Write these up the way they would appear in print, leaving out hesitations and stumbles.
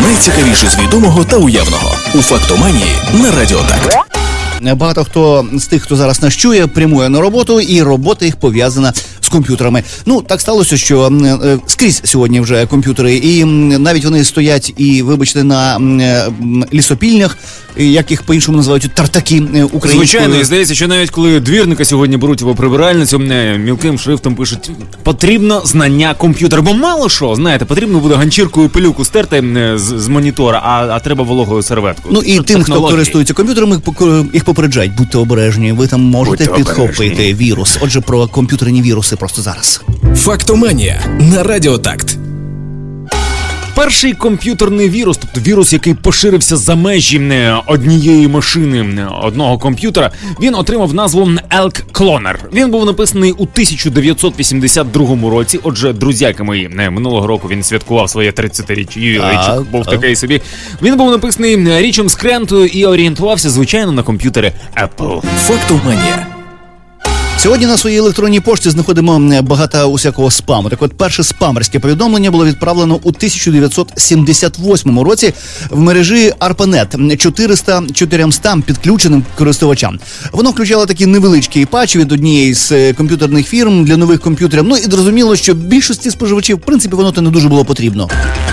Найцікавіше з відомого та уявного у «Фактоманії» на Радіо Так. Багато хто з тих, хто зараз нас чує, прямує на роботу, і робота їх пов'язана з комп'ютерами. Ну, так сталося, що скрізь сьогодні вже комп'ютери, і навіть вони стоять і, вибачте, на лісопільнях, як їх по-іншому називають, тартаки українською. Звичайно, і здається, що навіть коли двірника сьогодні беруть в прибиральницю, мілким шрифтом пишуть: потрібно знання комп'ютера. Бо мало що, знаєте, потрібно буде ганчіркою пилюку стерти з монітора, а треба вологою серветкою. Ну і тим, хто користується комп'ютерами, їх попереджають: будьте обережні, ви там можете підхопити вірус. Отже, про комп'ютерні віруси просто зараз. «Фактоманія» на Радіо Такт. Перший комп'ютерний вірус, тобто вірус, який поширився за межі однієї машини, одного комп'ютера, він отримав назву Elk Cloner. Він був написаний у 1982 році. Отже, друзяки мої, минулого року він святкував своє 30-річчя. Був такий собі. Він був написаний Річем Скрентою і орієнтувався, звичайно, на комп'ютери Apple. «Фактоманія». Сьогодні на своїй електронній пошті знаходимо багато усякого спаму. Так от, перше спамерське повідомлення було відправлено у 1978 році в мережі ARPANET 400 підключеним користувачам. Воно включало такі невеличкі патчі від однієї з комп'ютерних фірм для нових комп'ютерів. Ну і зрозуміло, що більшості споживачів, в принципі, воно то не дуже було потрібно.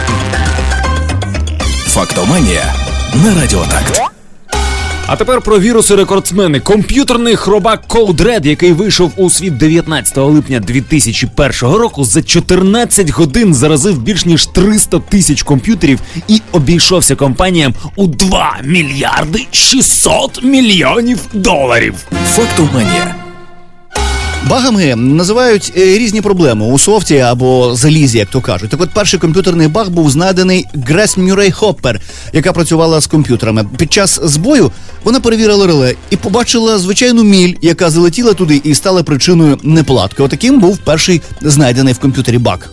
«Фактоманія» на Радіо Такт. А тепер про віруси-рекордсмени. Комп'ютерний хробак Code Red, який вийшов у світ 19 липня 2001 року, за 14 годин заразив більш ніж 300 тисяч комп'ютерів і обійшовся компаніям у 2 мільярди 600 мільйонів доларів. «Фактоманія». Багами називають різні проблеми у софті або залізі, як то кажуть. Так от, перший комп'ютерний баг був знайдений Грейс Мюррей Хоппер, яка працювала з комп'ютерами. Під час збою вона перевірила реле і побачила звичайну міль, яка залетіла туди і стала причиною неполадки. Отаким був перший знайдений в комп'ютері баг.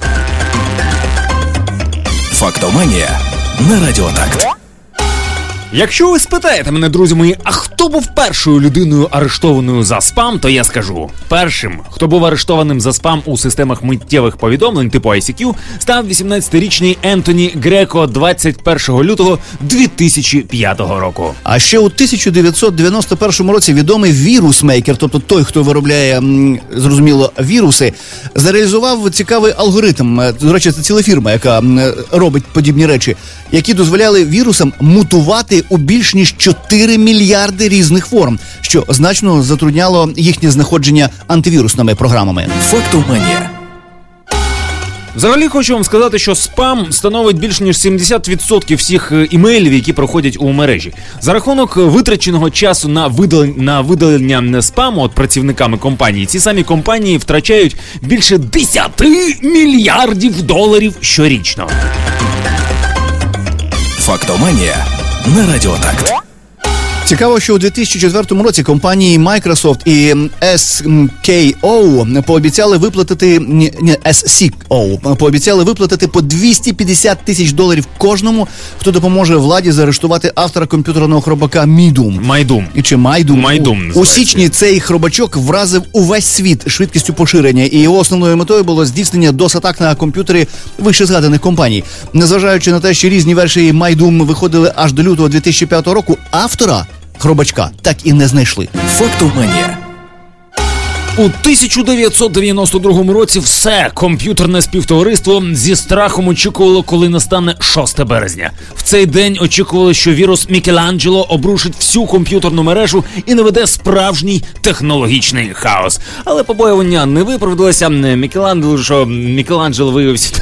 «Фактоманія» на Радіо Такт. Якщо ви спитаєте мене, друзі мої, а хто був першою людиною арештованою за спам, то я скажу. Першим, хто був арештованим за спам у системах миттєвих повідомлень типу ICQ, став 18-річний Ентоні Греко 21 лютого 2005 року. А ще у 1991 році відомий вірусмейкер, тобто той, хто виробляє, зрозуміло, віруси, зареалізував цікавий алгоритм. До речі, це ціла фірма, яка робить подібні речі, які дозволяли вірусам мутувати у більш ніж 4 мільярди різних форм, що значно затрудняло їхнє знаходження антивірусними програмами. «Фактоманія». Взагалі хочу вам сказати, що спам становить більш ніж 70% всіх імейлів, які проходять у мережі. За рахунок витраченого часу на видалення спаму від працівниками компанії, ці самі компанії втрачають більше 10 мільярдів доларів щорічно. «Фактоманія» на Радіо Такт. Цікаво, що у 2004 році компанії Microsoft і SKO пообіцяли виплатити по 250 тисяч доларів кожному, хто допоможе владі заарештувати автора комп'ютерного хробака Майдум. У січні цей хробачок вразив увесь світ швидкістю поширення, і його основною метою було здійснення DOS-атак на комп'ютери вище згаданих компаній. Незважаючи на те, що різні версії Майдум виходили аж до лютого 2005 року, автора хробачка так і не знайшли. «Фактоманія». У 1992 році все комп'ютерне співтовариство зі страхом очікувало, коли настане 6 березня. В цей день очікували, що вірус Мікеланджело обрушить всю комп'ютерну мережу і наведе справжній технологічний хаос. Але побоювання не виправдалося. Мікеланджело виявився...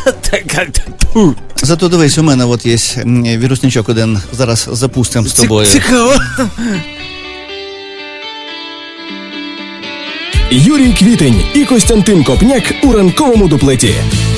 Зато дивись, у мене от є вірусничок один. Зараз запустимо з тобою. Цікаво. Юрій Квітень і Костянтин Копняк у ранковому дуплеті.